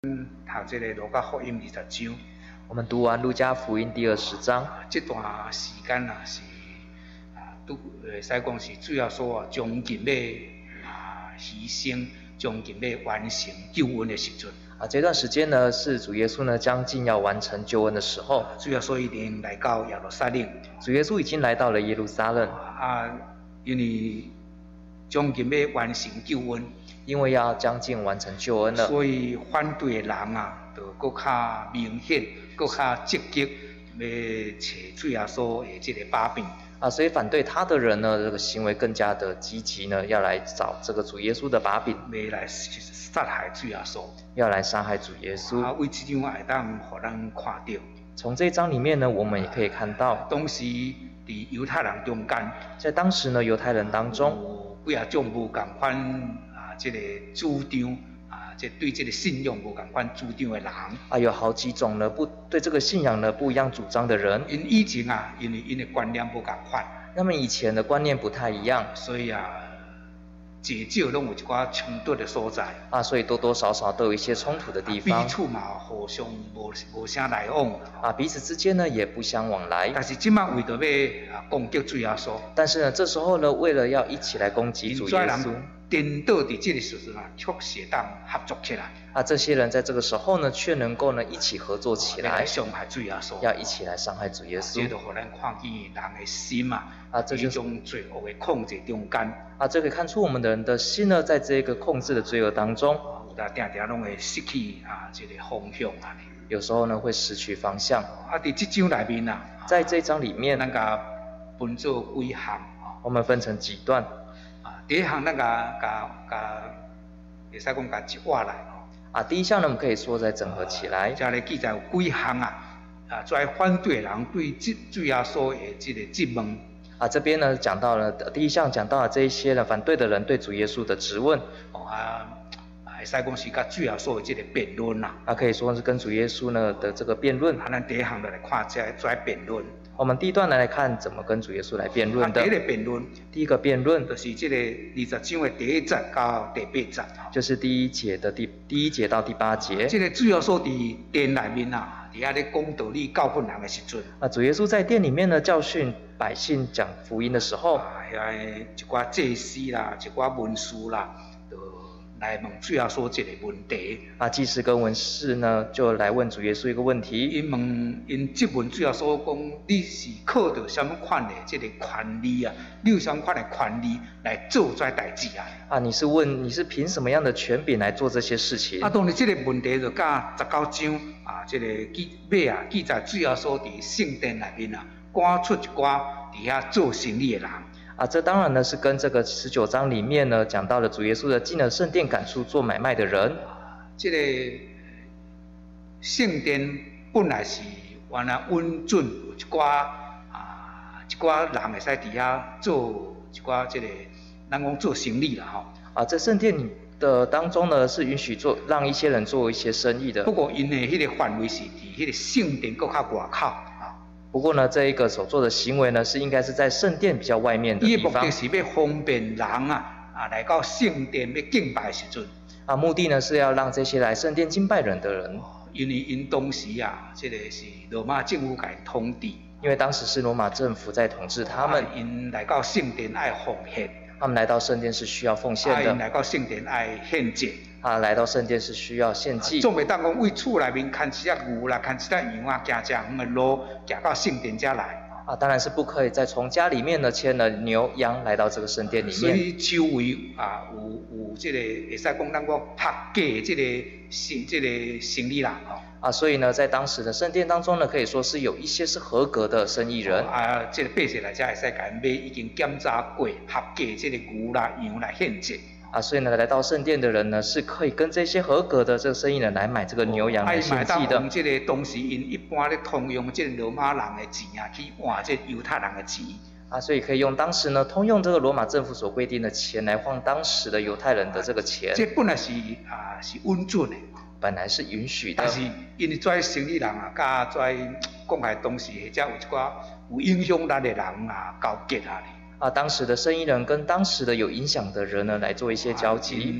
读这个路加福音20章， 我们读完路加福音第20章， 这段时间是都会使讲是主要说将近要牺牲，将近要完成救恩的时阵。 这段时间呢是主耶稣呢将近要完成救恩的时候。 主要说已经来到耶路撒冷， 主耶稣已经来到了耶路撒冷。 因为将近要完成救恩， 因为要将近完成救恩了， 所以反对的人就更较明显，更较积极，要找主耶稣的这个把柄。 所以反对他的人呢，这个行为更加的积极呢，要来找这个主耶稣的把柄， 要来杀害主耶稣， 要来杀害主耶稣。 为这张会当互咱看到。 从这一章里面呢，我们也可以看到， 当时伫犹太人中间， 在当时呢，犹太人当中， 有几种无共款这个主张这对这个信仰无共款主张的人有好几种呢对这个信仰呢不一样主张的人。 因以前因为因的观念无共款， 他们以前的观念不太一样， 所以至少拢有一寡冲突的所在所以多多少少都有一些冲突的地方， 彼此嘛互相无啥来往彼此之间呢也不相往来。 但是今晚为着要攻击主耶稣， 但是呢这时候呢为了要一起来攻击主耶稣， 颠倒伫这个时阵确实当合作起来这些人在这个时候呢却能够呢一起合作起来， 伤害主耶稣， 要一起来伤害主耶稣。 这就互咱看见人的心这就是种罪恶的控制中间这可以看出我们的人的心呢在这个控制的罪恶当中， 有定定拢会失去这个方向有时候呢会失去方向伫这章里面在这一章里面咱甲分做几项我们分成几段第一项咱甲会使讲甲一划来第一项呢我们可以说再整合起来， 这里记载有几项在反对人对主耶稣的这个质问这边呢讲到了第一项，讲到了这一些呢反对的人对主耶稣的质问会使讲是甲主耶稣的这个辩论可以说是跟主耶稣呢的这个辩论咱第一项就来看这辩论。 我们第一段来看怎么跟主耶稣来辩论的。 第一个辩论， 第一个辩论就是这个20章的第1节到第8节， 就是第一节到第8节。这个主要说伫殿里面伫遐咧讲道理教训人的时阵主耶稣在殿里面呢教训百姓讲福音的时候一寡祭司啦，一寡文士啦，来问主耶稣一个问题祭司跟文士呢就来问主耶稣一个问题， 因质问主耶稣讲，你是靠着什么款的这个权利你有什么款的权利来做这代志你是问你是凭什么样的权柄来做这些事情当然这个问题就甲19章这个尾记载主耶稣伫圣殿里面赶出一寡伫遐做生意的人这当然呢是跟这个19章里面呢讲到了主耶稣的进了圣殿赶出做买卖的人。 这个圣殿本来是原来稳准有一寡人会使伫遐做一寡这个咱讲做生意啦在圣殿的当中呢是允许让一些人做一些生意的。 不过因的迄个范围是伫迄个圣殿搁较外口。 不过呢，这一个所做的行为呢，是应该是在圣殿比较外面的地方。 目的是要方便人来到圣殿要敬拜的时阵目的呢是要让这些来圣殿敬拜人的人， 因为因当时这个是罗马政府甲因统治， 因为当时是罗马政府在统治他们， 因来到圣殿爱奉献， 他们来到圣殿是需要奉献的， 因来到圣殿爱献祭。 来到圣殿是需要献祭， 总袂当讲为厝内面牵一只牛啦，牵一只羊行远的路，行到圣殿遮来当然是不可以再从家里面呢牵了牛羊来到这个圣殿里面。 所以周围有这个会使讲咱讲合价这个生意人所以呢在当时的圣殿当中呢可以说是有一些是合格的生意人这个百姓来遮会使甲因买已经检查过合价这个牛啦羊来献祭所以呢，来到圣殿的人呢，是可以跟这些合格的这个生意人来买这个牛羊来献祭的。 用这个当时因一般咧通用这个罗马人的钱去换这犹太人的钱所以可以用当时呢通用这个罗马政府所规定的钱来换当时的犹太人的这个钱。 这本来是稳准的， 本来是允许的。 但是因为这生意人甲这讲来当时或者有一寡有影响力的人交结当时的生意人跟当时的有影响的人呢来做一些交集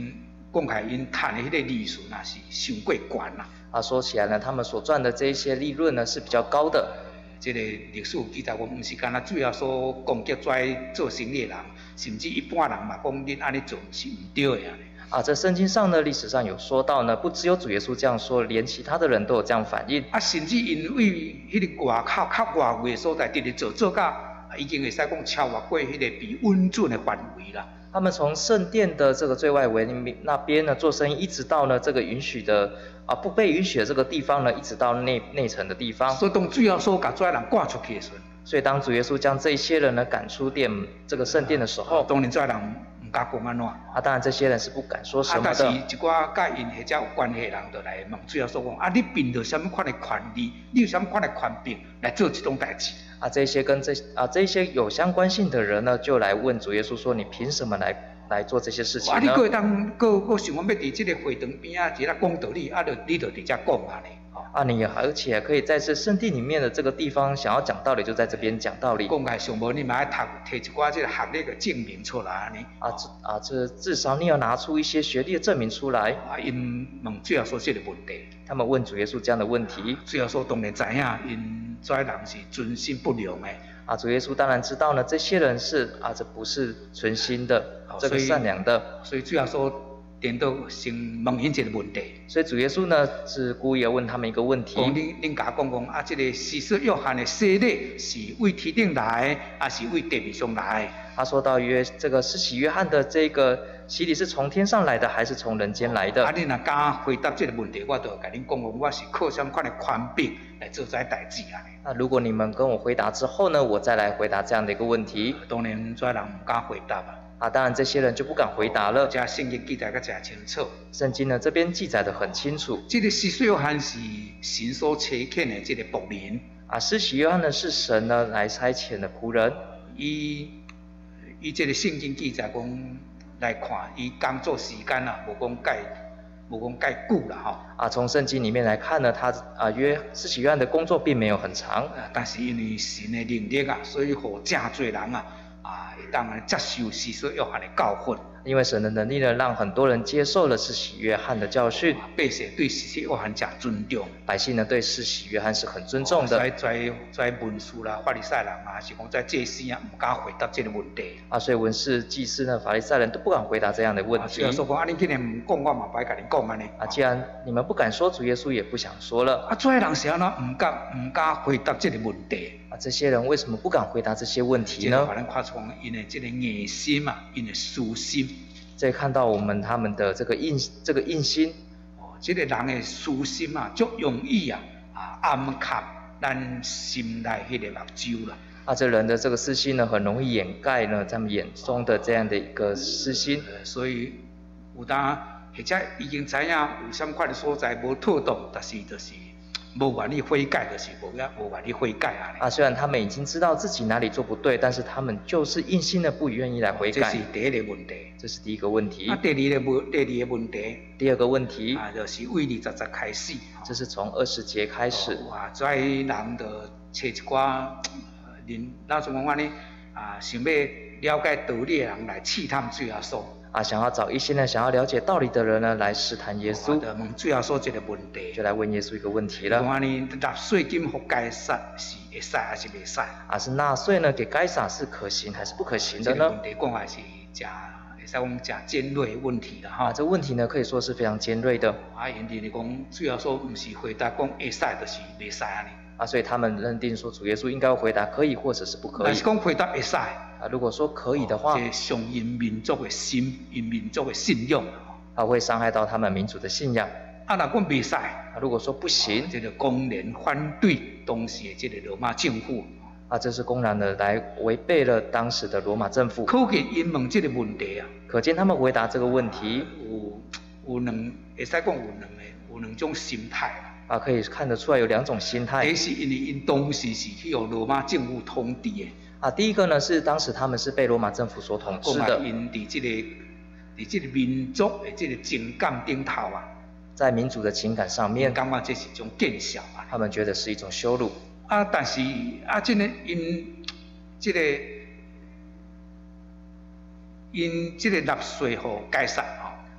讲起来因赚的迄个利润也是伤过悬啦。 说起来呢，他们所赚的这一些利润呢是比较高的。 这个历史记载，我唔是干那主要所攻击在做生意的人，甚至一般人嘛讲恁安尼做是唔对的啊。 这圣经上呢，历史上有说到呢，不只有主耶稣这样说，连其他的人都有这样反应。 甚至因为迄个外口较外围所在，直直做到已经会使讲超越过迄个被稳准的范围啦。 他们从圣殿的这个最外围那边呢做生意，一直到呢这个允许的不被允许的这个地方呢，一直到内层的地方。 所以当主要说把这些人赶出去的时候， 所以当主耶稣将这些人呢赶出这个圣殿的时候， 当然这些人唔敢讲安怎。 当然这些人是不敢说什么的。 但是一寡甲因或者有关系的人就来问主要说讲，你凭着什么款的权利，你有什么款的权柄来做这种代志？ 这些有相关性的人呢，就来问主耶稣说：“你凭什么来做这些事情呢？” 你个当个想要伫这个会堂边啊，一个讲道理，你就伫遮讲啊咧。 你而且可以在这圣地里面的这个地方想要讲道理，就在这边讲道理。 讲起上无你嘛要摕一寡这个学历的证明出来呢。 这至少你要拿出一些学历的证明出来。 因问主要说这个问题。 他们问主耶稣这样的问题。 主要说当然知影，因这人是存心不良的。 主耶稣当然知道呢，这些人是这不是存心的，这个善良的。 所以主要说。点到先问因一个问题， 所以主耶稣呢是故意要问他们一个问题。 恁甲讲，这个施洗约翰的洗礼是为天顶来，还是为地面上来？ 他说到这个施洗约翰的这个洗礼是从天上来的，还是从人间来的？ 你若敢回答这个问题，我就甲恁讲我是靠什么款的权柄来做这代志啊？ 那如果你们跟我回答之后呢，我再来回答这样的一个问题。 当然，这人唔敢回答啊。 当然这些人就不敢回答了。 这圣经记载得真清楚。 圣经呢这边记载得很清楚。 这个施洗约翰是神所差遣的这个仆人。 施洗约翰呢是神呢来差遣的仆人。 以这个圣经记载讲来看，伊工作时间无讲介久啦从圣经里面来看呢，他施洗约翰的工作并没有很长。 但是因为神的能力所以互真多人会当接受施洗约翰的教训。 因为神的能力呢，让很多人接受了施洗约翰的教训。 百姓对施洗约翰真尊重。 百姓呢对施洗约翰是很尊重的。 在文士啦、法利赛人是讲在祭司唔敢回答这个问题。 所以文士、祭司呢、法利赛人都不敢回答这样的问题。 说讲你既然唔讲，我嘛不爱甲你讲安尼。 既然你们不敢说，主耶稣也不想说了。 这些人是安怎唔敢回答这个问题？ 这些人为什么不敢回答这些问题呢？ 把人看出因的这个硬心因的私心。 这看到他们的这个硬心。 这个人的私心足容易暗卡咱心内迄个目睭啦。 这人的这个私心呢，很容易掩盖呢他们眼中的这样的一个私心。 所以有当或者已经知影有什么款的所在无妥当，但是就是无愿意悔改，就是无愿意悔改虽然他们已经知道自己哪里做不对，但是他们就是硬心的不愿意来悔改。 这是第一个问题。 这是第一个问题。 第二个问题。 第二个问题。 就是为20节开始。 这是从20节开始。 这人就找一寡人，咱像讲安尼想要了解道理的人来试探主耶稣。 想要找一些呢想要了解道理的人呢来试探耶稣。 问主耶稣这个问题。 就来问耶稣一个问题了。 讲安尼纳税金给该撒是会使还是袂使？ 是纳税呢给该撒是可行还是不可行的呢？ 这个问题讲还是会使讲真尖锐的问题啦这个问题呢可以说是非常尖锐的。 因为讲主耶稣不是回答讲会使就是袂使安尼。 所以他们认定说主耶稣应该要回答可以或者是不可以。 但是讲回答会使。 如果说可以的话， 这伤因民族的心，因民族的信仰。 会伤害到他们民族的信仰。 若讲袂使， 如果说不行， 这个公然反对当时的这个罗马政府。 这是公然的来违背了当时的罗马政府。 可见因问这个问题可见他们回答这个问题有会使讲有两种心态可以看得出来有两种心态。 第一是因为因当时是去由罗马政府统治的。 第一个呢是当时他们是被罗马政府所统治的。 因在这个民族的这个情感顶头在民族的情感上面， 感觉这是一种见笑他们觉得是一种羞辱。 但是这个因这个纳税给该撒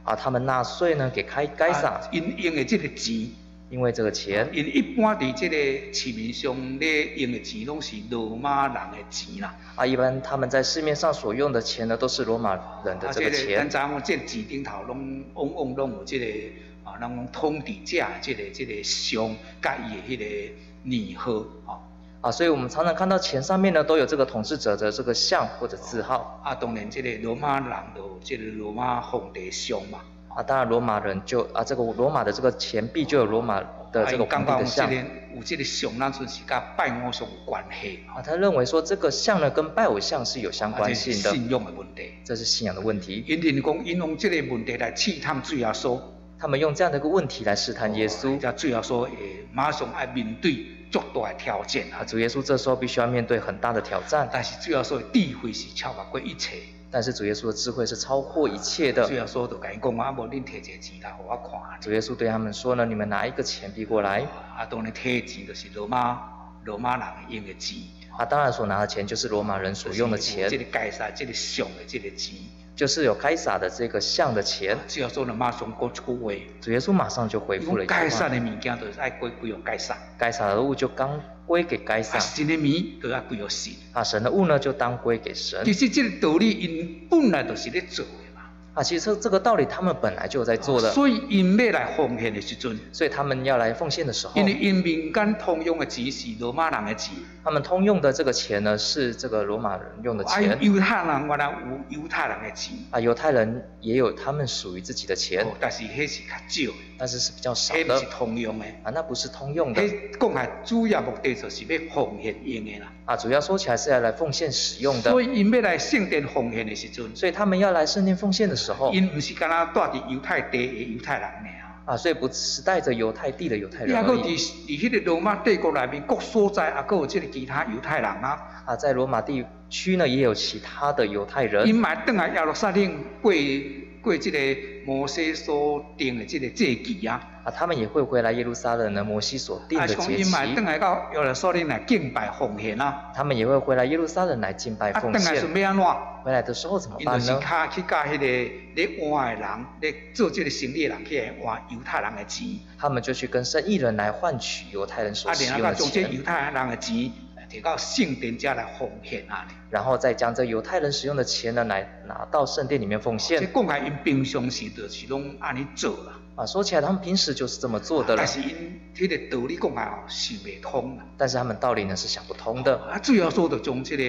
他们纳税呢给该撒， 因用的这个钱。 因为这个钱， 因一般伫这个市面上咧用的钱，拢是罗马人的钱啦。 一般他们在市面上所用的钱呢，都是罗马人的这个钱。 咱知影这个钱顶头拢往往拢有这个咱讲统治者这个像甲伊的迄个年号所以我们常常看到钱上面呢都有这个统治者的这个像或者字号。 当然这个罗马人就有这个罗马皇帝像嘛。 当然罗马人就这个罗马的这个钱币就有罗马的这个皇帝的像。 有这个像，咱就是甲拜偶像有关系。 他认为说这个像呢跟拜偶像是有相关性的。 信仰的问题。 这是信仰的问题。 因讲因用这个问题来试探主耶稣。 他们用这样的一个问题来试探耶稣。 主耶稣马上要面对足大的挑战主耶稣这时候必须要面对很大的挑战。 但是主耶稣的智慧是超越过一切。 但是主耶稣的智慧是超过一切的。 主耶稣就甲因讲无恁摕一个钱来给我看。 主耶稣对他们说呢，你们拿一个钱币过来。 当然摕钱就是罗马人用的钱。 当然所拿的钱就是罗马人所用的钱。 这个该撒这个像的这个钱。 就是有该撒的这个像的钱。 主耶稣就马上讲一句话。 主耶稣马上就回复了一句话。 该撒的物件就是爱归予该撒。 该撒的物就当归给该撒。 神的名就要归予神。 神的物呢就当归给神。 其实这个道理因本来就是咧做的嘛。 其实这个道理他们本来就在做的。 所以因要来奉献的时阵， 所以他们要来奉献的时候， 因为因民间通用的钱是罗马人的钱。 他们通用的这个钱呢是这个罗马人用的钱。 犹太人原来有犹太人的钱。 犹太人也有他们属于自己的钱。 但是迄是较少。 但是是比较少的。 迄不是通用的。 那不是通用的。 讲下主要目的就是要奉献用的啦。 主要说起来是要来奉献使用的。 所以因要来圣殿奉献的时阵， 所以他们要来圣殿奉献的时候， 因不是干那带伫犹太地的犹太人尔。 所以不是带着犹太地的犹太人而已。 还有伫迄个罗马帝国内面各所在，还有这个其他犹太人在罗马地区呢，也有其他的犹太人。 因嘛转来耶路撒冷过这个摩西所定的这个节期他们也会回来耶路撒冷呢，摩西所定的节期。 因嘛转来到耶路撒冷来敬拜奉献他们也会回来耶路撒冷来敬拜奉献。 转来是要安怎？ 回来的时候怎么办呢？ 因就是去甲迄个咧换的人，咧做这个生意的人去换犹太人的钱。 他们就去跟生意人来换取犹太人所使用的钱。 将这犹太人的钱摕到圣殿家来奉献然后再将这犹太人使用的钱呢，来拿到圣殿里面奉献。 这讲起来，因平常时就是拢安尼做啦。 说起来，他们平时就是这么做的了。 但是因迄个道理讲起来想不通啦。 但是他们道理呢是想不通的。 主要说就将这个，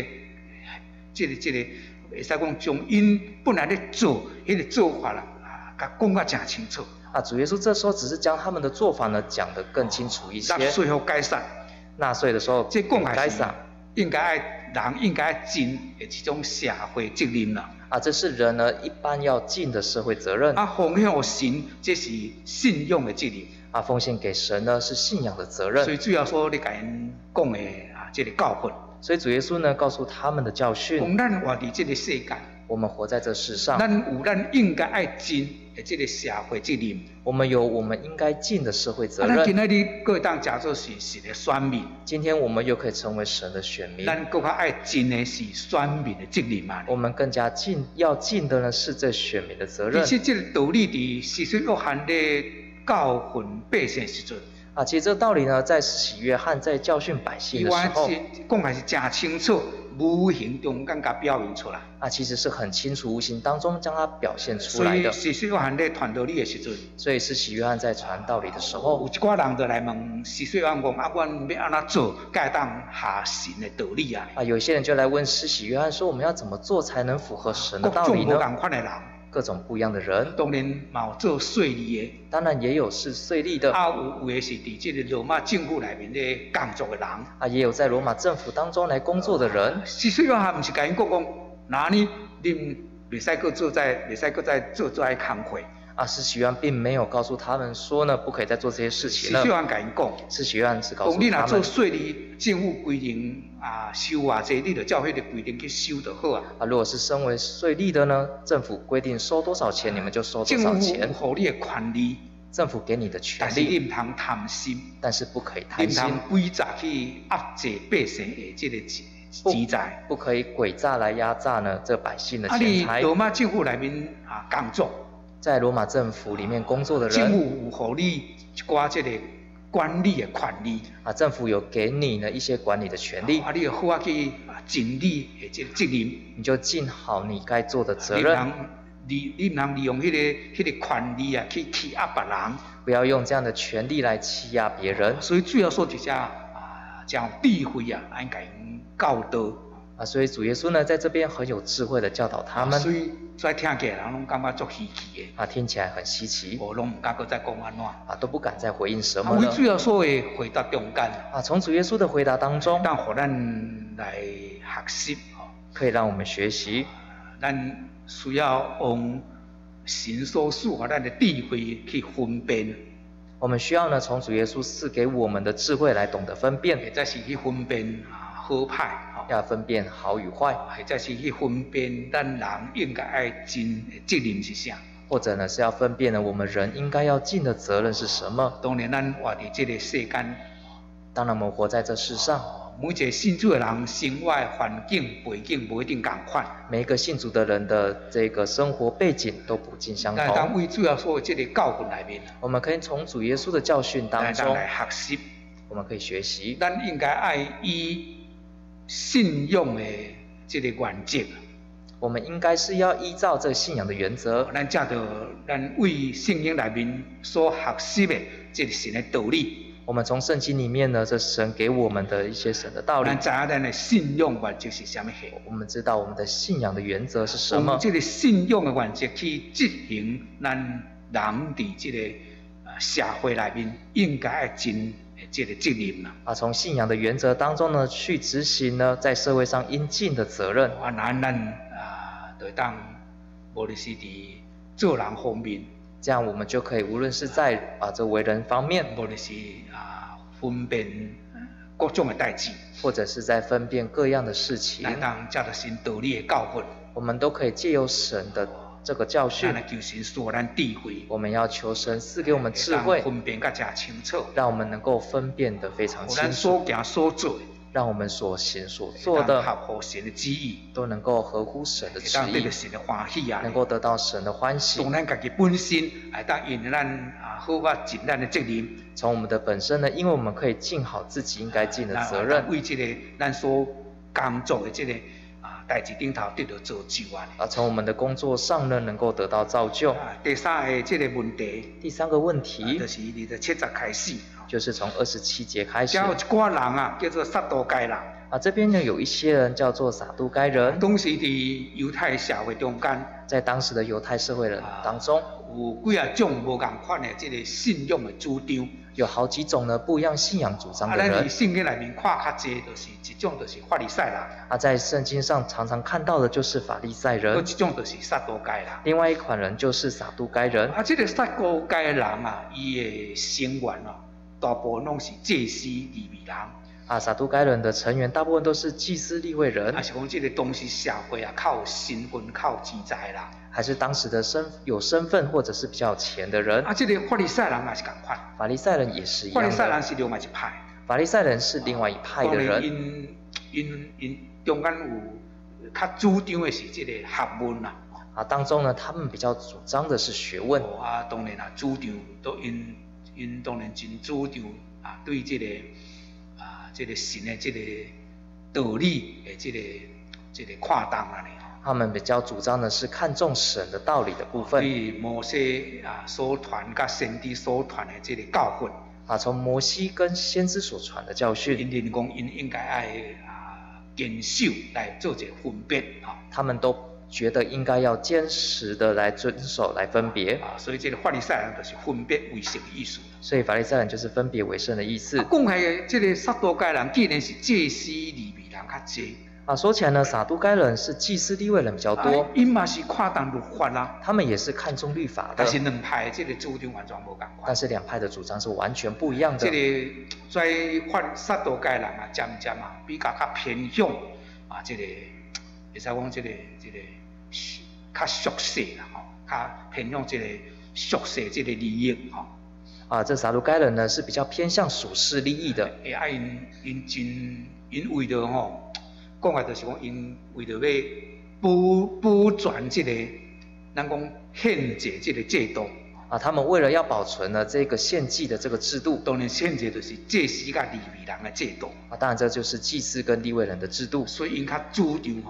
会使讲将因本来咧做迄个做法啦，甲讲甲真清楚。 主耶稣这时候只是将他们的做法呢讲得更清楚一些。 纳税后该撒。 纳税的时候， 这讲该撒， 人应该尽的一种社会责任啦。 这是人呢一般要尽的社会责任。 奉献给神，这是信仰的责任。 奉献给神呢是信仰的责任。 所以主要说你甲因讲的这个教训。 所以主耶稣呢告诉他们的教训。 咱活伫这个世界， 我们活在这世上， 咱有咱应该爱尽的这个社会责任。 我们有我们应该尽的社会责任。 咱今仔日各当假做是神的选民。 今天我们又可以成为神的选民。 咱更加爱尽的是选民的责任嘛。 我们更加要尽的呢是这选民的责任。 其实这个道理伫施洗约翰咧教训百姓时阵。 其实这个道理呢，在施洗约翰在教训百姓的时候， 讲还是真清楚，无形中更加表现出来。 其实是很清楚，无形当中将它表现出来的。 所以施洗约翰在传道理的时阵， 所以施洗约翰在传道理的时候， 有一寡人就来问施洗约翰讲：阮要安怎做，才会当下神的道理有些人就来问施洗约翰说：我们要怎么做才能符合神的道理呢？ 各种不同款的人。 各种不一样的人， 当然有做税吏的， 当然也有是税吏的， 有的是伫这个罗马政府内面咧工作的人， 也有在罗马政府当中来工作的人。 施洗约翰不是甲因讲，那呢，恁袂使搁再做这工课。 施洗约翰并没有告诉他们说呢，不可以再做这些事情了。 施洗约翰甲因讲， 施洗约翰是告诉他们， 你若做税吏，政府规定收偌济，你就照迄个规定去收就好如果是身为税吏的呢，政府规定收多少钱，你们就收多少钱。 政府予你的权利， 政府给你的权利， 但是你唔通贪心， 但是不可以贪心， 你唔通诡诈去压制百姓的这个钱财， 不可以诡诈来压榨呢这百姓的钱财。 你罗马政府内面工作。 在罗马政府里面工作的政人， 府有互你一寡这个管理的权利， 政府有给你呢一些管理的权利， 你要好啊去尽你的这个责任， 你就尽好你该做的责你任， 你不能利用迄个权利啊去欺压别人， 不要用这样的权利来欺压别人。 所以主要说就是讲智慧啊，应该教导。 所以主耶稣呢在这边很有智慧的教导他们， 所以再听起来人拢感觉足稀奇的， 听起来很稀奇， 拢唔敢搁再讲安怎， 都不敢再回应什么了。 为主要所的回答中间， 从主耶稣的回答当中， 让互咱来学习， 可以让我们学习， 咱需要用神所赐予咱的智慧去分辨。 我们需要呢从主耶稣赐给我们的智慧来懂得分辨， 或者是去分辨好歹， 要分辨好与坏， 或者是去分辨咱人应该爱尽的责任是啥， 或者呢是要分辨呢我们人应该要尽的责任是什么。 当然咱活在这个世间， 当然我们活在这世上， 每一个信主的人生活的环境背景不一定同款， 每一个信主的人的这个生活背景都不尽相同。 但为主要说这个教训里面， 我们可以从主耶稣的教训当中来学习， 我们可以学习， 咱应该爱以信仰的这个原则， 我们应该是要依照这个信仰的原则， 咱为圣经里面所学习的这个神的道理， 我们从圣经里面呢，这神给我们的一些神的道理， 咱知影咱的信仰原则是什么？ 我们知道我们的信仰的原则是什么？ 用这个信仰的原则去执行咱人伫这个社会里面应该爱尽这个责任啦。 从信仰的原则当中呢，去执行呢，在社会上应尽的责任。 咱就当无论是伫做人方面， 这样我们就可以无论是在这为人方面， 无论是分辨各种的代志， 或者是在分辨各样的事情， 咱当接着神道理的教训， 我们都可以借由神的这个教训， 求神赐咱智慧， 我们要求神赐给我们智慧， 分辨甲真清楚， 让我们能够分辨得非常清楚， 咱所行所做， 让我们所行所做的合乎神的旨意， 都能够合乎神的旨意， 神的欢喜啊， 能够得到神的欢喜。 从咱家己本身来当因咱好啊尽咱的责任。 从我们的本身呢，因为我们可以尽好自己应该尽的责任， 为这个咱所工作的这个代志顶头得到造就从我们的工作上呢，能够得到造就。 第三个这个问题， 第三个问题就是27开始， 就是从27节开始。 有一寡人叫做撒都该人。 这边呢有一些人叫做撒都该人， 当时伫犹太社会中间， 在当时的犹太社会人当中， 有几种无共款的这个信仰的主张， 有好几种呢不一样信仰主张的人。 咱伫圣经里面看较济，就是一种就是法利赛人。 在圣经上常常看到的就是法利赛人， 一种就是撒都该人。 另外一款人就是撒都该人。 这个撒都该人伊的成员大部分拢是祭司利未人。 撒都该人的成员大部分都是祭司利未人， 还是讲这个当时社会靠身份靠钱财啦， 还是当时的有身份或者是比较有钱的人。 这个法利赛人也是同款， 法利赛人也是一样的。 法利赛人是另外一派， 法利赛人是另外一派的人。 因中间有较主张的是这个学问啦。 当中呢，他们比较主张的是学问。 当然主张都因当然真主张对这个这个神的这个道理的这个看重啦。 他们比较主张的是看重神的道理的部分。 对摩西所传甲先知所传的这个教训。 从摩西跟先知所传的教训。 因认讲因应该爱坚守来做一个分别。 他们都觉得应该要坚实的来遵守来分别。 所以这个法利赛人就是分别为圣的意思。 所以法利赛人就是分别为圣的意思。 讲起这个撒都该人，既然是祭司利未人较多。 说起来呢，撒都该人是祭司利未人比较多。 因嘛是看重律法啦。 他们也是看重律法的。 但是两派这个主张完全无同款。 但是两派的主张是完全不一样的。 这个在撒都该人渐渐比较偏向这个会使讲这个较俗世啦较偏向这个俗世这个利益这撒都该人呢是比较偏向属世利益的。 因为着讲话就是讲因为着要保全这个咱讲献祭这个制度。 他们为了要保存呢这个献祭的这个制度， 当然献祭就是祭司甲利未人的制度。 当然这就是祭司跟利未人的制度。 所以因较主张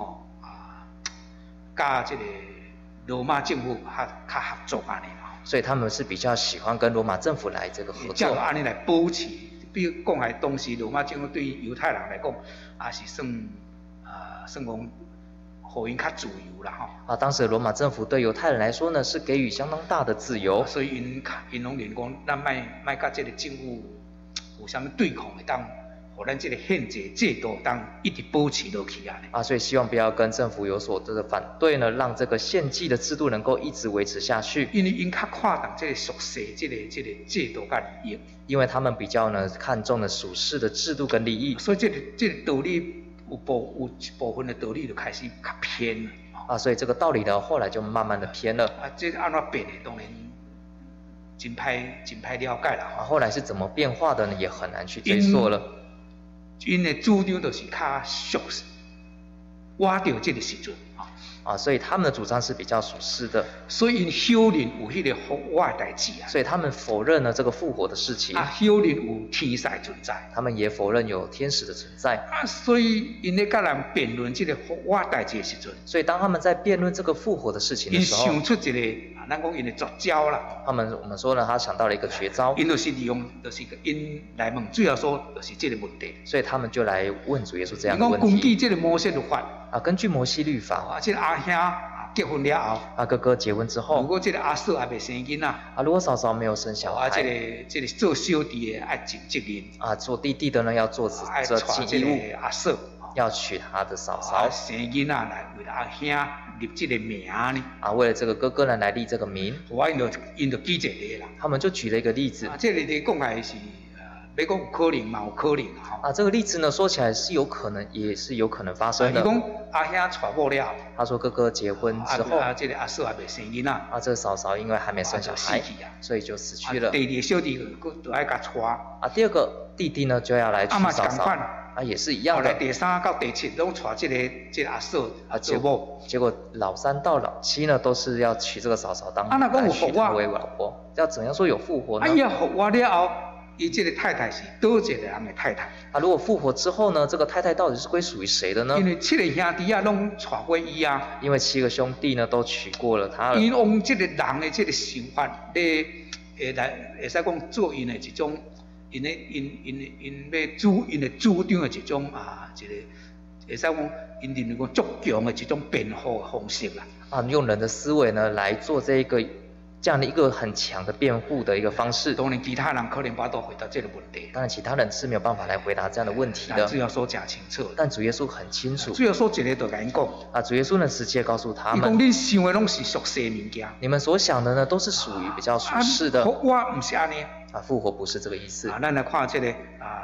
甲这个罗马政府较合作安尼啦。 所以他们是比较喜欢跟罗马政府来这个合作。 这样安尼来保持，比如讲来当时罗马政府对于犹太人来讲，也是算讲。互因较自由啦吼。 当时罗马政府对犹太人来说呢，是给予相当大的自由。 所以因拢认讲，咱卖甲这个政府有啥物对抗会当，互咱这个宪制制度当一直保持落去啊。 所以希望不要跟政府有所这个反对呢，让这个献祭的制度能够一直维持下去。 因为因较看重这个属世这个制度甲利益。 因为他们比较呢看重的属世的制度跟利益。 所以这个道理。有一部分的道理就开始较偏了所以这个道理呢，后来就慢慢的偏了。 这安怎变的，当然真歹了解啦。 后来是怎么变化的呢？也很难去追溯了。 因的主张就是较属实，活到这个时阵所以他们的主张是比较属实的。 所以因否认有迄个复活的代志啊。 所以他们否认了这个复活的事情。 否认有天使存在。 他们也否认有天使的存在。 所以因咧甲人辩论这个复活代志的时阵， 所以当他们在辩论这个复活的事情的时候， 因想出一个咱讲因的绝招啦。 我们说呢，他想到了一个绝招。 因就是利用，就是因来问主要说，就是这个问题。 所以他们就来问主耶稣这样的问题。 根据这个摩西律法。 根据摩西律法。 这个阿兄结婚了后， 哥哥结婚之后， 如果这个阿嫂还未生囡仔， 如果嫂嫂没有生小孩， 这个做小弟的要尽责任， 做弟弟的呢要做这尽义务， 阿嫂要娶他的嫂嫂， 生囡仔来为了阿兄立这个名呢， 为了这个哥哥呢来立这个名， 因就举一个啦， 他们就举了一个例子， 这个你讲来是。要讲有可能嘛，有可能这个例子呢，说起来是有可能，也是有可能发生的。 伊讲阿兄娶某了， 他说哥哥结婚之后， 这个阿嫂还未生囡仔， 这个嫂嫂因为还没生小孩，所以就死去了。 第二个小弟就爱甲娶。 第二个弟弟呢就要来娶嫂嫂。也是一样的。 后来第三到第七拢娶这个阿嫂做某。 结果老三到老七呢，都是要娶这个嫂嫂当来娶她为老婆。要怎样说有复活呢？ 复活了后。伊这个太太是倒一个人的太太如果复活之后呢，这个太太到底是归属于谁的呢？ 因为7个兄弟拢娶过伊因为7个兄弟呢都娶过了他了。 因用这个人的这个想法来会使讲做因的一种，因的主张的一种一个会使讲因认为讲足强的一种辩护的方式啦。 用人的思维呢来做这样的一个很强的辩护的一个方式。 当然，其他人可能无法度回答这个问题。 当然，其他人是没有办法来回答这样的问题的。 主耶稣讲清楚。 但主耶稣很清楚。 主耶稣直接就跟因讲。 主耶稣呢直接告诉他们。 伊讲恁想的拢是属世物件。 你们所想的呢都是属于比较属世的。 复活不是安尼。 复活不是这个意思。 咱来看这个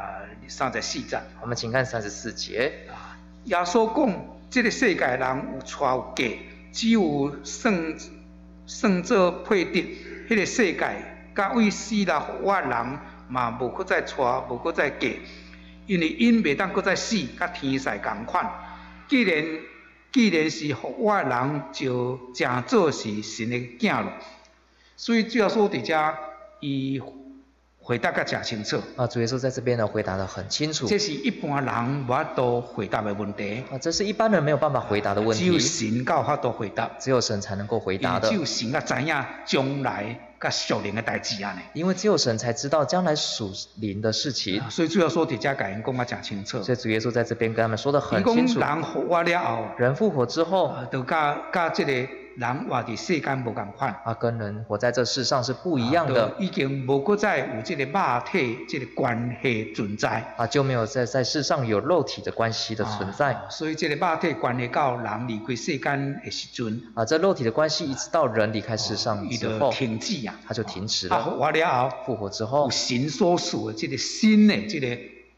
34节。 我们请看34节。 耶稣讲，这个世界人有娶有嫁，只有算做配得。迄个世界，甲为死人复活人嘛，无搁再娶，无搁再嫁，因为因袂当搁再死，甲天使共款。既然是复活人，就正做是神的囝咯。所以主要说伫遮，伊回答甲真清楚。 主耶稣在这边呢回答得很清楚。 这是一般人无法度回答的问题。 这是一般人没有办法回答的问题。 只有神才有法度回答。 只有神才能够回答的。 只有神才知影将来甲属灵的代志啊呢。 因为只有神才知道将来属灵的事情。 所以主要说伫遮甲因讲甲真清楚。 所以主耶稣在这边跟他们说得很清楚。 人复活了后， 人复活之后， 就甲这个。人活伫世间无共款， 跟人活在这世上是不一样的。 已经无搁再有这个肉体这个关系存在。 就没有在世上有肉体的关系的存在。 所以这个肉体关系到人离开世间的时阵， 这肉体的关系一直到人离开世上之后， 停止它就停止了。 复活了后， 复活之后， 有神所属的这个新的这个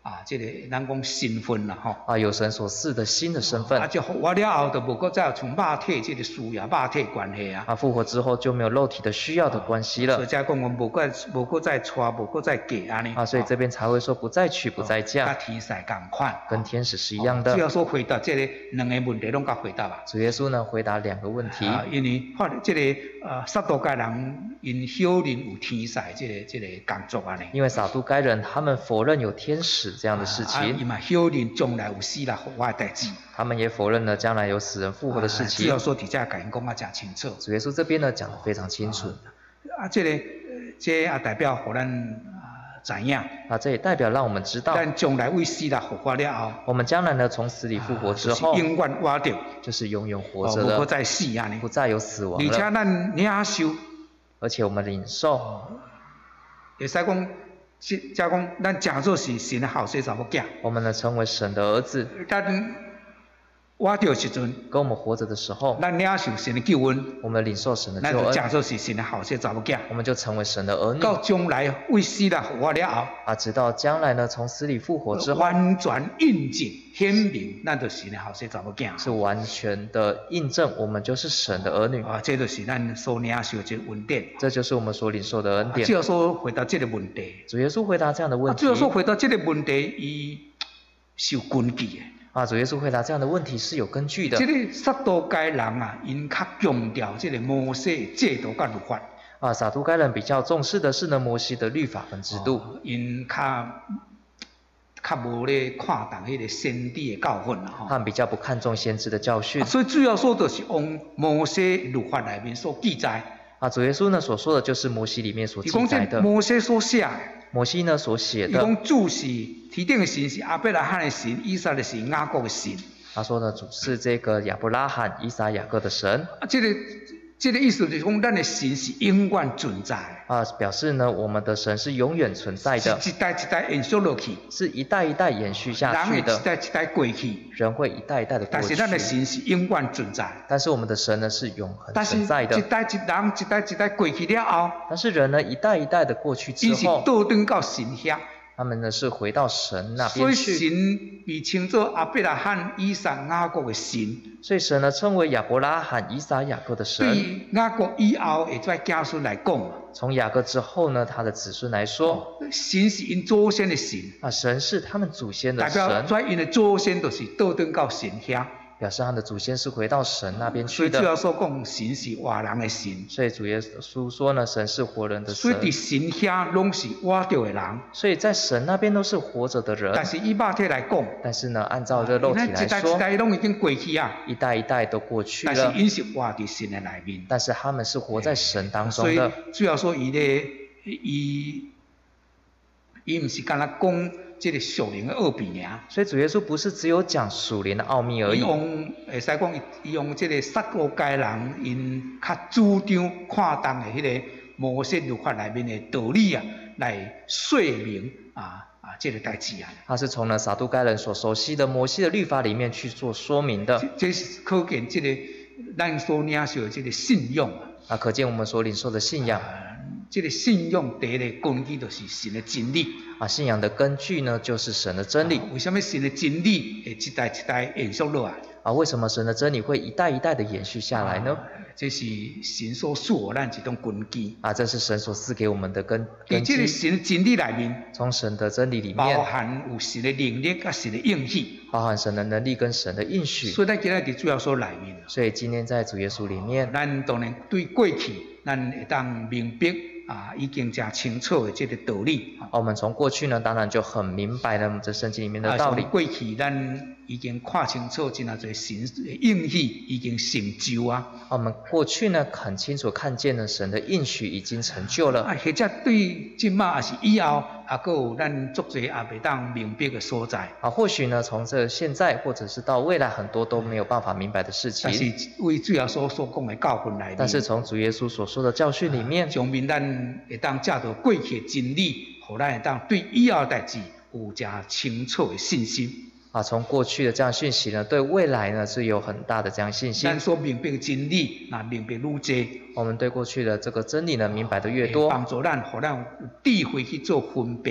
这个咱讲身份啦吼。 有神所赐的新的身份。 就复活了后，就无再有像肉体这个需要、肉体关系啊。 复活之后就没有肉体的需要的关系了。 所以才讲我无搁再娶，无搁再嫁安尼。 所以这边才会说不再娶，不再嫁。 跟天使同款。 跟天使是一样的。 主要说回答这个两个问题拢甲回答啊。 主耶稣呢回答2个问题。 因为这个撒都该人因否认有天使这个工作安尼。 因为撒都该人他们否认有天使这样的事情。 伊嘛否认将来有死人复活的代志。 他们也否认了将来有死人复活的事情。 主要说伫遮甲因讲啊真清楚。 主耶稣这边呢讲得非常清楚。 这也代表互咱知影。 这也代表让我们知道。 咱将来为死人复活了后。 我们将来呢从死里复活之后。 就是永远活着。 就是永远活着的。 不再死安尼。 不再有死亡了。 而且咱领受。 而且我们领受。 会使讲。假讲，咱假做是神的后生查某囝。 我们呢成为神的儿子。 咱活着时阵， 跟我们活着的时候， 咱领受神的救恩。 我们领受神的救恩。 咱就假做是神的后生查某囝。 我们就成为神的儿女。 到将来为死人复活了后。 直到将来呢从死里复活之后。 完全印证显明，咱就是神的后生查某囝。 是完全的印证，我们就是神的儿女。 这就是咱所领受的这个恩典。 这就是我们所领受的恩典。 主要说回答这个问题。 主耶稣回答这样的问题。 主要说回答这个问题，伊是有根据的。 主耶稣回答这样的问题是有根据的。 这个撒都该人因较强调这个摩西的制度甲律法。 撒都该人比较重视的是呢摩西的律法跟制度。 因较无咧看重迄个先知的教训啦， 他们比较不看重先知的教训。 所以主要说就是用摩西律法里面所记载。 主耶稣呢所说的就是摩西里面所记载的。 摩西所写。 摩西呢所写的。 伊讲主是天顶的神，是亚伯拉罕的神，以撒的神，雅各的神。 他说呢主是这个亚伯拉罕、以撒、雅各的神。 这个意思就是讲，咱的神是永远存在。 表示呢，我们的神是永远存在的。 是一代一代延续落去。 是一代一代延续下去的。 人会一代一代过去。 人会一代一代的过去。 但是咱的神是永远存在。 但是我们的神呢是永恒存在的。 但是人一代一代过去了后。 但是人呢一代一代的过去之后。 伊是倒转到神遐。 他们呢是回到神那边去。 所以神被称作亚伯拉罕、以撒、雅各的神。 所以神呢称为亚伯拉罕、以撒、雅各的神。 对雅各以后的这子孙来讲， 从雅各之后呢，他的子孙来说， 神是因祖先的神。 神是他们祖先的神。 代表所以因的祖先就是倒转到神遐。 表示他的祖先是回到神那边去的。 所以主要说讲神是活人的神。 所以主耶稣说呢，神是活人的神。 所以伫神遐拢是活着的人。 所以在神那边都是活着的人。 但是以肉体来讲， 但是呢，按照这肉体来说， 一代一代拢已经过去啊， 一代一代都过去了。 但是因是活伫神的里面。 但是他们是活在神当中的。 所以主要说伊唔是干那讲。这个属灵的奥秘尔， 所以主耶稣不是只有讲属灵的奥秘而已。 会使讲伊用这个撒都该人因较主张看重的迄个摩西律法里面的道理啊，来说明这个代志啊。 他是从了撒都该人所熟悉的摩西的律法里面去做说明的。 这是可见这个咱所领受的这个信仰啊，可见我们所领受的信仰。 这个信仰第一个根基就是神的真理。 信仰的根据呢，就是神的真理。 为什么神的真理会一代一代延续落来？ 为什么神的真理会一代一代的延续下来呢？ 这是神所赐予咱一种根基。 这是神所赐给我们的根基。 在这个神的真理里面， 从神的真理里面， 包含有神的能力跟神的应许， 包含神的能力跟神的应许。 所以咱今天在主要说里面， 所以今天在主耶稣里面， 咱当然对过去，咱会当明白。已经真清楚的这个道理。 我们从过去呢，当然就很明白了我们这圣经里面的道理。 过去咱已经看清楚，真啊侪神的应许已经成就啊。 我们过去呢，很清楚看见了神的应许已经成就了。 或者对今嘛也是以后，还有咱足侪也未当明白的所在。 或许呢，从这现在或者是到未来，很多都没有办法明白的事情。 但是为主要所讲的教训来面， 但是从主耶稣所说的教训里面， 上面咱会当借着过去的真理，互咱会当对以后代志有真清楚的信心。 从过去的这样讯息呢，对未来呢是有很大的这样信心。 咱所明白的真理，那明白愈多， 我们对过去的这个真理呢明白的越多， 帮助咱，互咱有智慧去做分辨，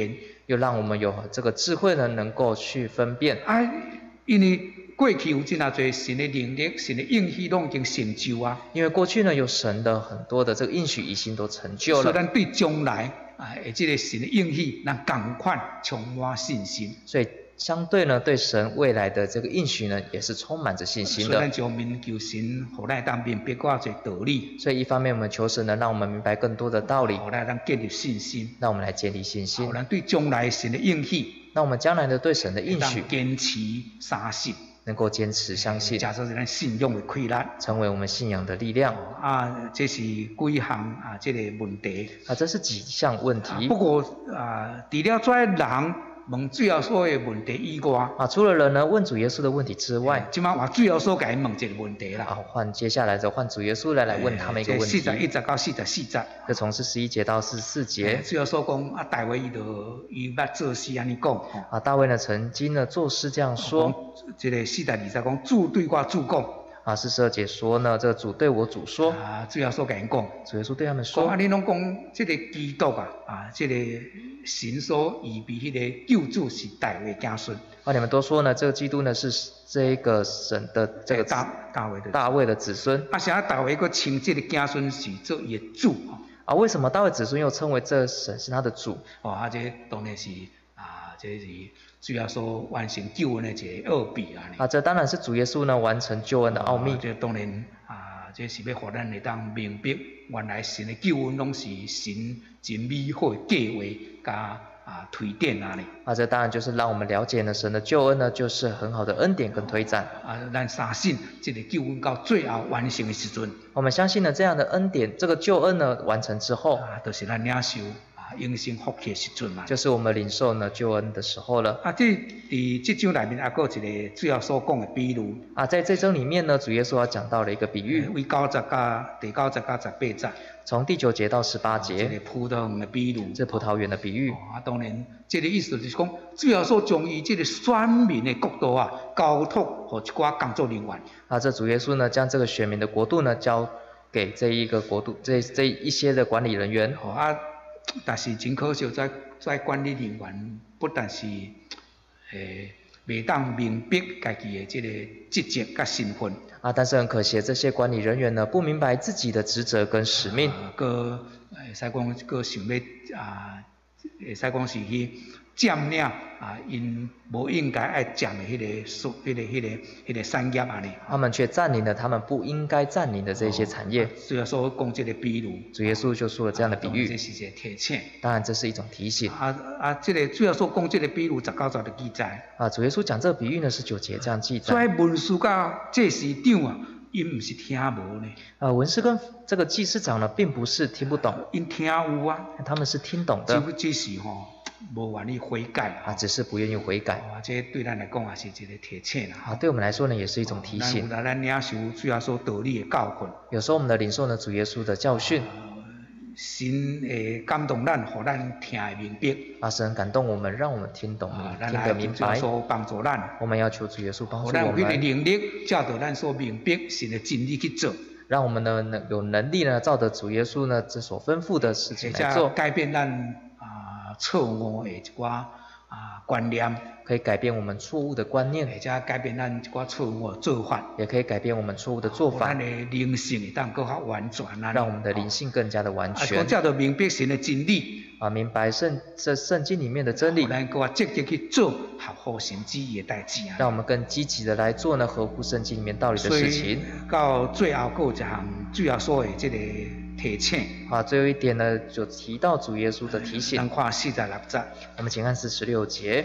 又让我们有这个智慧呢，能够去分辨。 因为过去有真啊多神的能力、神的应许拢已经成就啊。 因为过去呢，有神的很多的这个应许已经都成就了。 所以咱对将来这个神的应许，咱同款充满信心。 所以相对呢，对神未来的这个应许呢，也是充满着信心的。 所以咱就明求神，互咱当明白更多道理。 所以一方面我们求神呢，让我们明白更多的道理， 互咱建立信心。 让我们来建立信心。 互咱对将来神的应许， 那我们将来的对神的应许， 坚持相信。 能够坚持相信， 假设是咱信仰的溃烂， 成为我们信仰的力量。 这是几项这个问题。 这是几项问题。 不过除了这人问主耶稣的问题以外， 除了人呢问主耶稣的问题之外， 今晚主耶稣给问一个问题啦。 接下来就换主耶稣来问他们一个问题。 41节到44节。 就从41节到44节。 主耶稣讲大卫伊捌做事安尼讲。 大卫呢曾经呢做事这样说。 这个40节讲主对我主讲。 42节说呢，这个主对我主说。 主耶稣给因讲。 主耶稣对他们说。 你拢讲这个基督这个神所预备迄个救主是大卫子孙。 你们都说呢，这个基督呢是这个神的这个大卫的子孙。 啥大卫佫称这个子孙是做伊的主？ 为什么大卫子孙又称为这神是他的主？ 这当然是这是主耶稣完成救恩的一个奥秘这当然是主耶稣呢完成救恩的奥秘。 这当然这是要互咱会当明白，原来神的救恩拢是神真美好的计划加推展这当然就是让我们了解呢，神的救恩呢就是很好的恩典跟推展。 咱相信这个救恩到最后完成的时阵， 我们相信呢这样的恩典，这个救恩呢完成之后， 就是咱领受永生福气的时阵嘛， 就是我们领受呢救恩的时候了。 这章里面还有一个主要所讲的比喻。 在这章里面呢，主耶稣讲到了一个比喻。 为9节到第9节到18节。 从第9节到18节。 这个葡萄园的比喻。 这葡萄园的比喻。 当然，这个意思就是讲，主耶稣将伊这个选民的国度交托给一寡工作人员。 这主耶稣呢将这个选民的国度呢交给这一个国度这一些的管理人员。 但是真可惜，在管理人员不但是未当明白家己的这个职责甲身份。 但是很可惜，这些管理人员呢不明白自己的职责跟使命。 会使讲想要会使讲是去占领因无应该爱占的迄个产业他们却占领了他们不应该占领的这些产业。 主耶稣讲这个比喻。 主耶稣就说了这样的比喻。 这是一个提醒。 当然这是一种提醒。 这个主耶稣讲这个比喻19节的记载。 主耶稣讲这个比喻呢19节这样记载。 所以文士甲祭司长因唔是听无呢。 文士跟这个祭司长呢并不是听不懂。 因听有他们是听懂的。 只是无愿意悔改只是不愿意悔改。 这对咱来讲也是一个提醒对我们来说呢也是一种提醒。 咱领受主耶稣道理的教训。 有时候我们的领受呢主耶稣的教训。 神会感动咱，互咱听会明白。 神感动我们，让我们听懂，听得明白。 帮助咱。 我们要求主耶稣帮助我们。 咱有迄个能力，照着咱所明白神的真理去做。 让我们呢有能力呢，照着主耶稣呢这所吩咐的事情来做。 改变咱错误的一寡观念。 可以改变我们错误的观念。 或者改变咱一寡错误的做法。 也可以改变我们错误的做法。 咱的灵性会当更较完全。 让我们的灵性更加的完全。 照着明白神的真理。 明白圣经里面的真理。 咱更加积极去做合乎神旨意的代志。 让我们更积极的来做呢合乎圣经里面道理的事情。 到最后还有一项主要说的这个提醒。 最后一点呢就提到主耶稣的提醒。 咱看46节。 我们请看46节。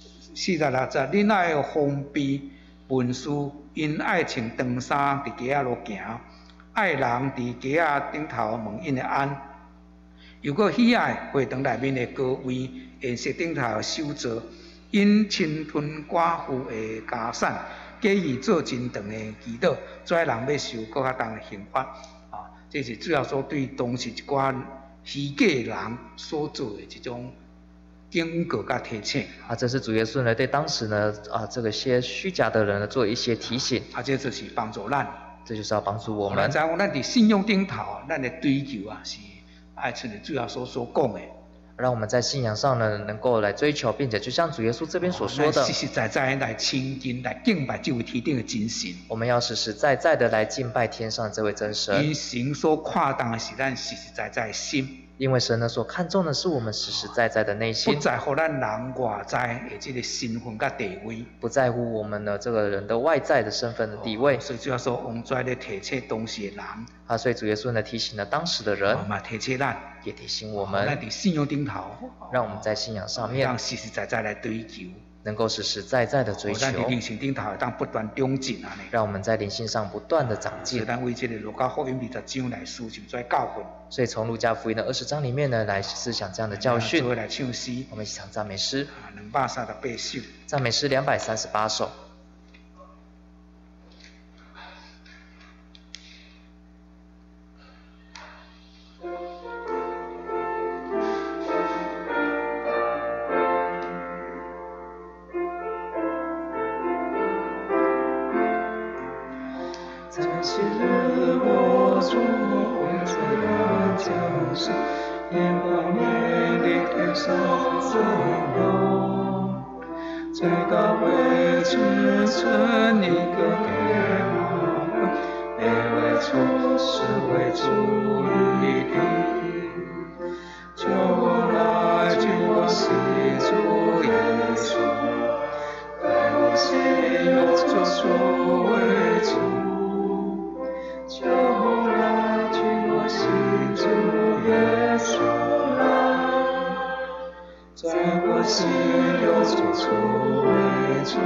46节，恁爱封闭文士，因爱穿长衫伫街仔路行，爱人伫街仔顶头问因的安。又搁喜爱会堂内面的高位，宴席顶头的首座，因侵吞寡妇的家产，假意做真长的祈祷，跩人要受搁较重的刑罚。这是主要所对当时一寡虚假人所做的这种警告甲提醒。 这是主耶稣呢对当时呢这个些虚假的人呢做一些提醒。 这就是帮助咱， 这就是要帮助我们。 咱在信仰顶头，咱的追求是爱像主耶稣所讲的。 让我们在信仰上呢能够来追求，并且就像主耶稣这边所说的， 实实在在来亲近、来敬拜这位天顶的真神。 我们要实实在在的来敬拜天上这位真神。 因神所看重的是咱实实在在的心。 因为神呢所看重的是我们实实在在的内心， 不在乎咱人外在的这个身份甲地位， 不在乎我们的这个人的外在的身份的地位。 所以主要说我们在咧提醒当时的人， 所以主耶稣呢提醒了当时的人， 提醒咱， 也提醒我们， 咱在信仰顶头， 让我们在信仰上面， 让实实在在来追求， 能够实实在在的追求， 咱在灵性顶头当不断长进啊！ 让我们在灵性上不断的长进。 所以咱为这个路加福音20章来思想这教训。 所以从路加福音的20章里面呢，来思想这样的教训。 我们来唱诗， 我们一起唱赞美诗 238首。 赞美诗238首。 在昔日我主会在那江上，眼光面的天上真荣，最高位置称一个天王，每位处是为主一体，求我来举我心主耶稣，在我心有做主为主。求来举我心主耶稣来，在我心有做主为主。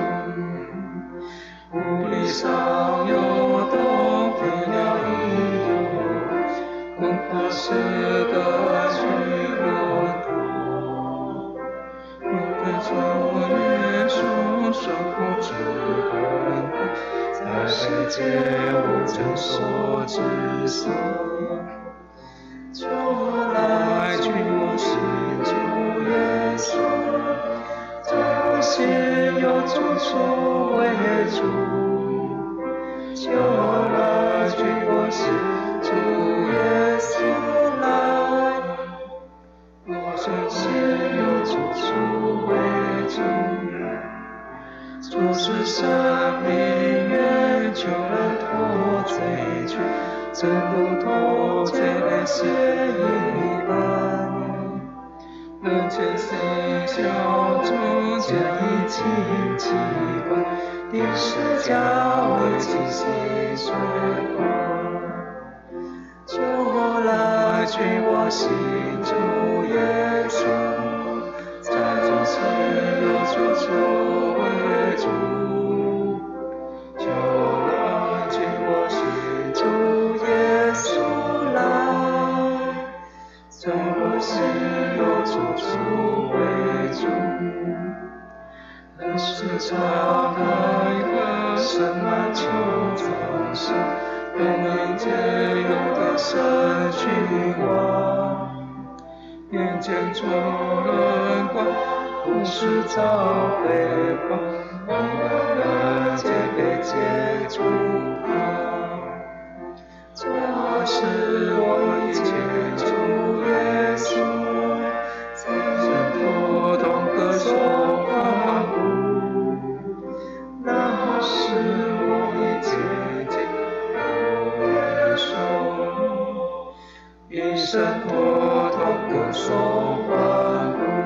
无力上有动飞鸟已有，恐怕是个去我多。我对主耶稣守护之恩。在世界无真所之所，求我来举我心主耶稣，在我心有主所为主，求我来举我心主耶稣来，我身心有主所为主。主是生命源，救人脱罪去，正如脱罪的血一般。人间心小中间已经习惯，定是价为清洗水光。求我来举我心主耶稣，在众生有主所为主，求来举我心主耶稣来，在我心有主所为主。人世敞开一个深满秋苍生，人人皆有个神君王。眼见众人光，不是照辉煌，万人皆被接触旁。这是我一切主耶稣，在人头同歌颂欢呼。那是我一切主耶稣，一生头同歌颂欢呼。